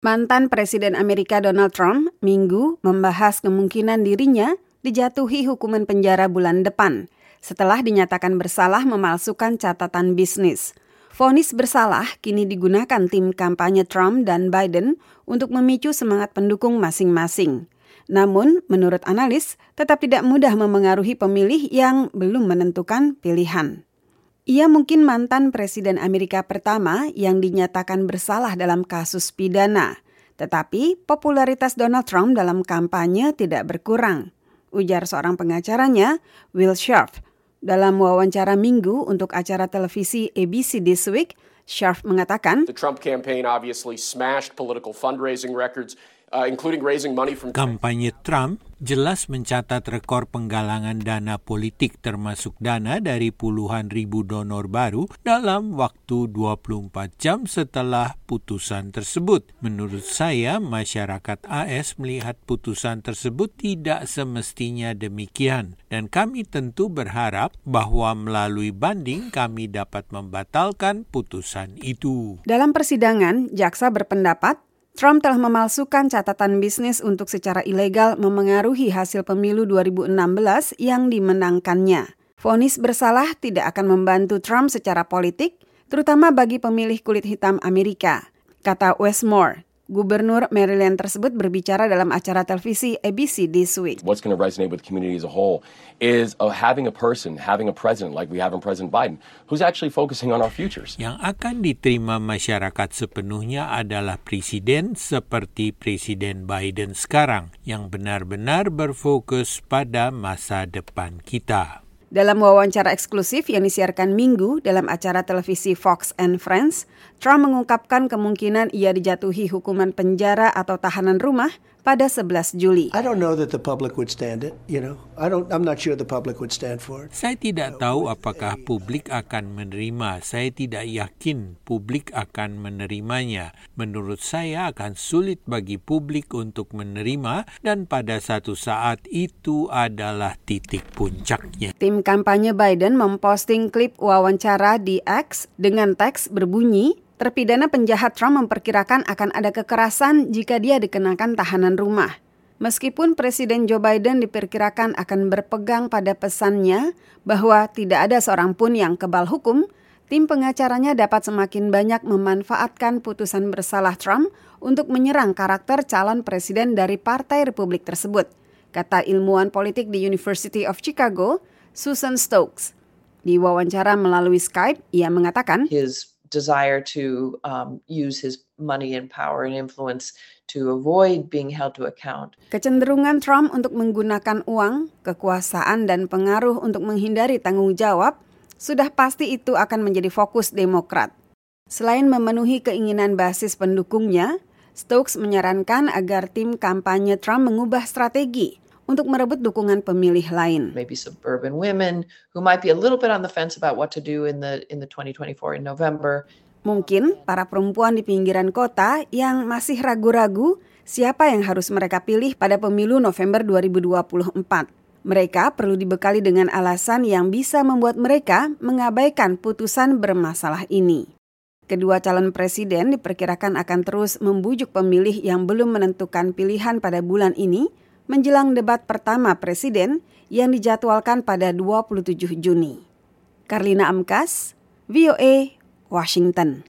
Mantan Presiden Amerika Donald Trump Minggu membahas kemungkinan dirinya dijatuhi hukuman penjara bulan depan setelah dinyatakan bersalah memalsukan catatan bisnis. Vonis bersalah kini digunakan tim kampanye Trump dan Biden untuk memicu semangat pendukung masing-masing. Namun, menurut analis, tetap tidak mudah memengaruhi pemilih yang belum menentukan pilihan. Ia mungkin mantan Presiden Amerika pertama yang dinyatakan bersalah dalam kasus pidana. Tetapi popularitas Donald Trump dalam kampanye tidak berkurang, ujar seorang pengacaranya, Will Sharf. Dalam wawancara Minggu untuk acara televisi ABC This Week, Sharf mengatakan, The Trump campaign obviously smashed political fundraising records, including raising money from... Kampanye Trump jelas mencatat rekor penggalangan dana politik termasuk dana dari puluhan ribu donor baru dalam waktu 24 jam setelah putusan tersebut. Menurut saya, masyarakat AS melihat putusan tersebut tidak semestinya demikian. Dan kami tentu berharap bahwa melalui banding kami dapat membatalkan putusan itu. Dalam persidangan, jaksa berpendapat Trump telah memalsukan catatan bisnis untuk secara ilegal memengaruhi hasil pemilu 2016 yang dimenangkannya. Vonis bersalah tidak akan membantu Trump secara politik, terutama bagi pemilih kulit hitam Amerika, kata Wes Moore. Gubernur Maryland tersebut berbicara dalam acara televisi ABC This Week. What's going to resonate with the community as a whole is having a president like we have in President Biden, who's actually focusing on our futures. Yang akan diterima masyarakat sepenuhnya adalah presiden seperti Presiden Biden sekarang, yang benar-benar berfokus pada masa depan kita. Dalam wawancara eksklusif yang disiarkan Minggu dalam acara televisi Fox and Friends, Trump mengungkapkan kemungkinan ia dijatuhi hukuman penjara atau tahanan rumah pada 11 Juli. I don't know that the public would stand it, I'm not sure the public would stand for it. Saya tidak tahu apakah publik akan menerima. Saya tidak yakin publik akan menerimanya. Menurut saya akan sulit bagi publik untuk menerima dan pada satu saat itu adalah titik puncaknya. Tim kampanye Biden memposting klip wawancara di X dengan teks berbunyi, terpidana penjahat Trump memperkirakan akan ada kekerasan jika dia dikenakan tahanan rumah. Meskipun Presiden Joe Biden diperkirakan akan berpegang pada pesannya bahwa tidak ada seorang pun yang kebal hukum, tim pengacaranya dapat semakin banyak memanfaatkan putusan bersalah Trump untuk menyerang karakter calon presiden dari Partai Republik tersebut, kata ilmuwan politik di University of Chicago, Susan Stokes. Di wawancara melalui Skype, ia mengatakan, his desire to use his money and power and influence to avoid being held to account. Kecenderungan Trump untuk menggunakan uang, kekuasaan, dan pengaruh untuk menghindari tanggung jawab, sudah pasti itu akan menjadi fokus Demokrat. Selain memenuhi keinginan basis pendukungnya, Stokes menyarankan agar tim kampanye Trump mengubah strategi untuk merebut dukungan pemilih lain. Maybe suburban women who might be a little bit on the fence about what to do in the 2024 in November. Mungkin para perempuan di pinggiran kota yang masih ragu-ragu siapa yang harus mereka pilih pada pemilu November 2024. Mereka perlu dibekali dengan alasan yang bisa membuat mereka mengabaikan putusan bermasalah ini. Kedua calon presiden diperkirakan akan terus membujuk pemilih yang belum menentukan pilihan pada bulan ini menjelang debat pertama presiden yang dijadwalkan pada 27 Juni. Karlina Amkas, VOA, Washington.